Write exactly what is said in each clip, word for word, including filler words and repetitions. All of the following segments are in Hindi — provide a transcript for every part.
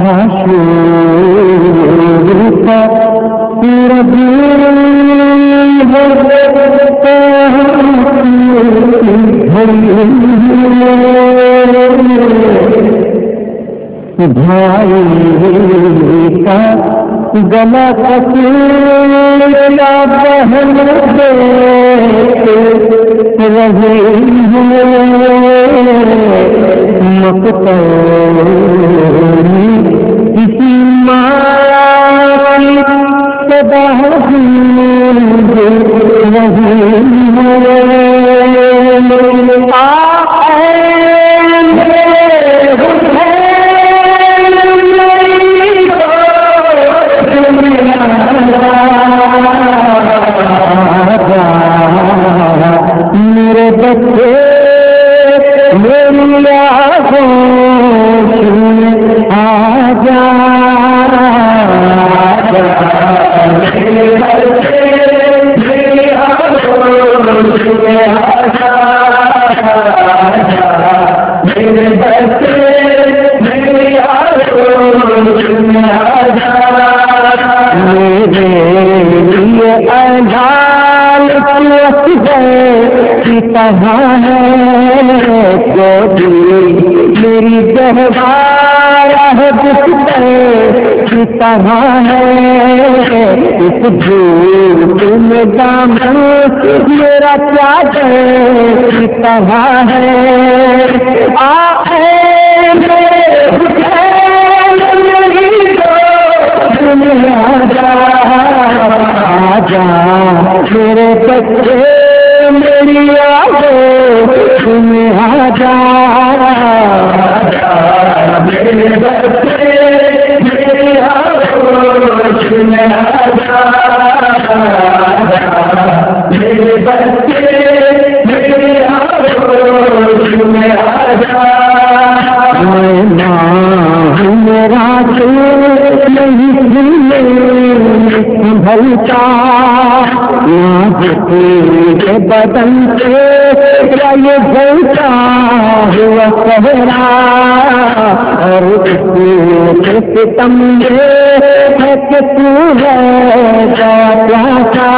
आशूर का रबीउल भाई का गला कसूरा बहन दे रही मकतूनी किसी माँ की सदा गूंज रही मेरे बच्चे मेरी आँखों आ जा मेरे बच्चे मेरी आँखों मेरे बच्चे मेरी आँखों मेरे लिए अजान की तरह है गोदी मेरी गहवारा है बिस्तर की तरह है इस धूप में दामन मेरा चादर की तरह है आ आजा मेरे बच्चे मेरी आंखों तुम्हें आजा मेरे बच्चे मेरी आंखों तुम्हें आजा मेरे बच्चे मेरी आंखों तुम्हें आजा मैं ना हूँ मेरा नहीं संभलता के बदन से ये जलता हुआ सहरा और उसके सितम है कि तू है प्यासा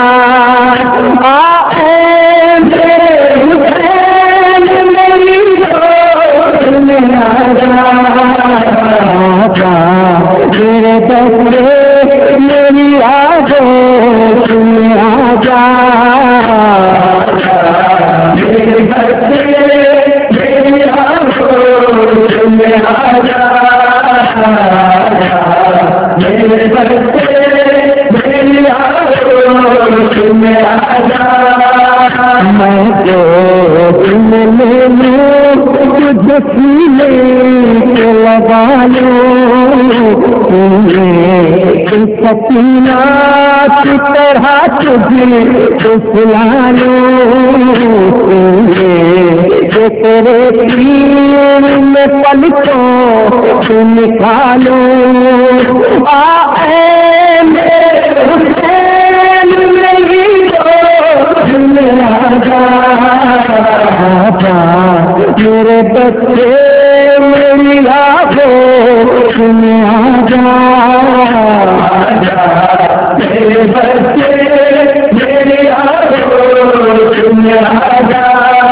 मेरे बच्चे मेरी आंखों तुम्हें आजा मेरे बच्चे मेरी आंखों तुम्हें आजा मेरे बच्चे मेरी आंखों तुम्हें आजा मैं जो तुम ले लूं तुझे सीने के लगा लूं सकीना की तरह तुझे सुला लूं तेरे पीर में पलकों से निकालो आ मेरे बच्चे मेरी आंखों तुम्हें आजा मेरे बच्चे मेरी आंखों तुम्हें आजा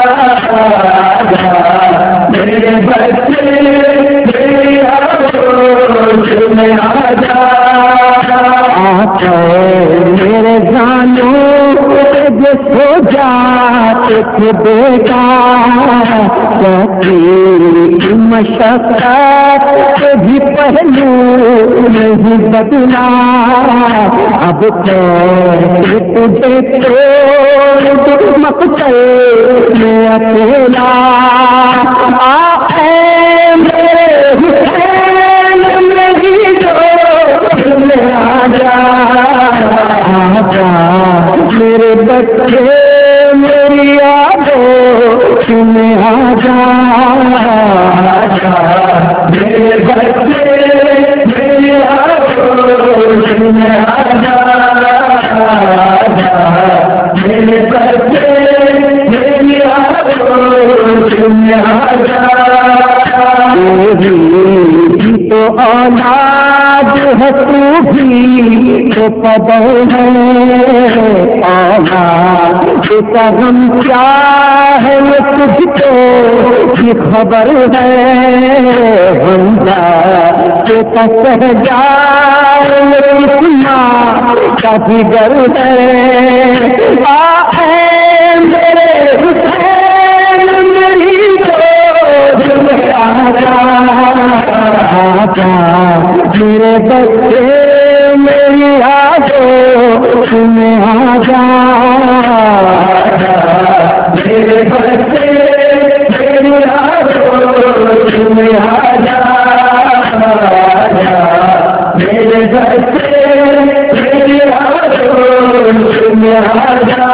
मेरे बच्चे मेरी आंखों तुम्हें आजा मेरे जानों जो सो जाते थे बेटा की मशक्कत भी पहलू नहीं बदला अब कैसे तुझे छोड़ मकतल में अकेला आ मेरे हुसैन मेरी दोस्त आजा आजा मेरे बच्चे मेरी आंखों तुम्हें आजा मेरे बच्चे मेरी आंखों तुम्हें आजा मेरे बच्चे मेरी आंखों तुम्हें आजा तो औलाद है तू भी तो कदर है आना तेरा गम क्या है ये तुझको की खबर है बंदा तेरा सह जाए कितना काफी डर है आ मेरे हुसैन मेरी गोद में आजा आजा मेरे बच्चे मेरी आजो तुम्हें आजा मेरे बच्चे मेरी आजो तुम्हें आजा मेरे बच्चे मेरी आजो तुम्हें आजा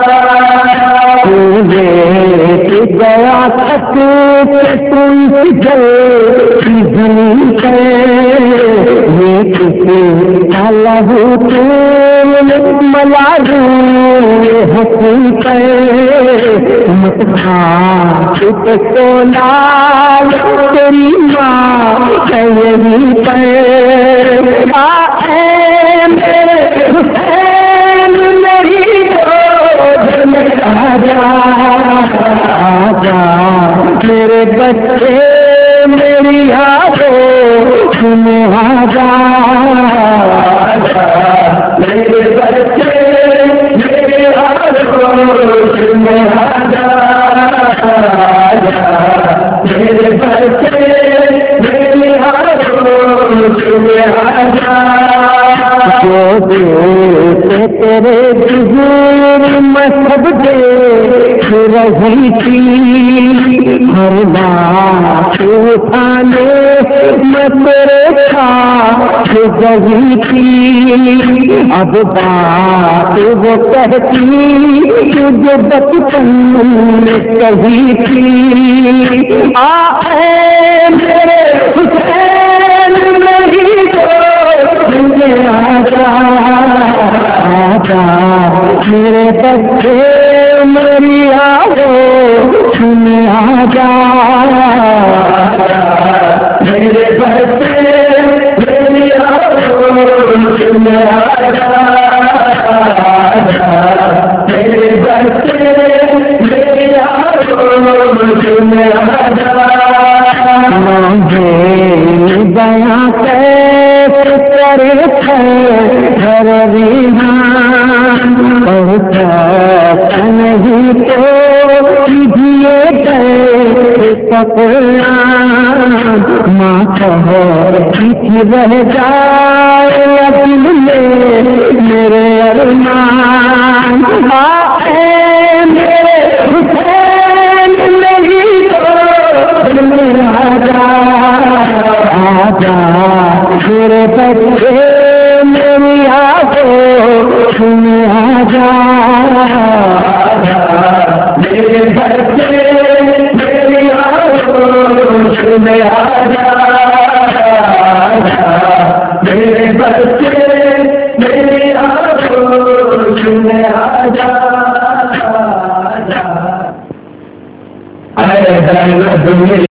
गया तक तुम जल की जमीन पे ये किसी लहू तुम मलाजू हसी पे मत खा तो लाल तेरी माँ कहीं पे आए मेरे हुसैन मेरी गोद में आजा आजा मेरे बच्चे मेरी आजो तुम्हें आजा मेरे बच्चे मेरे आजो तुम्हें आजा मेरे बच्चे मेरी आजो तुम्हें आजा जो दे तेरे बुजुर्ग मैं सब देख रही थी हर बात उठाने मैं तेरे साथ गई थी अब बात वो कहती जो बचपन में कही थी आए मेरे हुसैन मेरी गोद में आजा आजा मेरे बच्चे मेरी आजो तुम्हें आजा मेरे बच्चे मेरी आजो तुम्हें आजा मेरे बच्चे मेरी आजो तुम्हें आजा मुझे बयां कैसे करे घर विहान पहुँचा नहीं तो दिए गए पकड़ा माँ कहो पीछे रह जाए दिल में मेरे अरमान आए मेरे हुसैन मेरी गोद में आजा आजा मेरे बच्चे मेरी आजो तुम्हें आजा मेरे बच्चे मेरी आजो तुम्हें आजा मेरे बच्चे मेरी आजो तुम्हें आजा अरे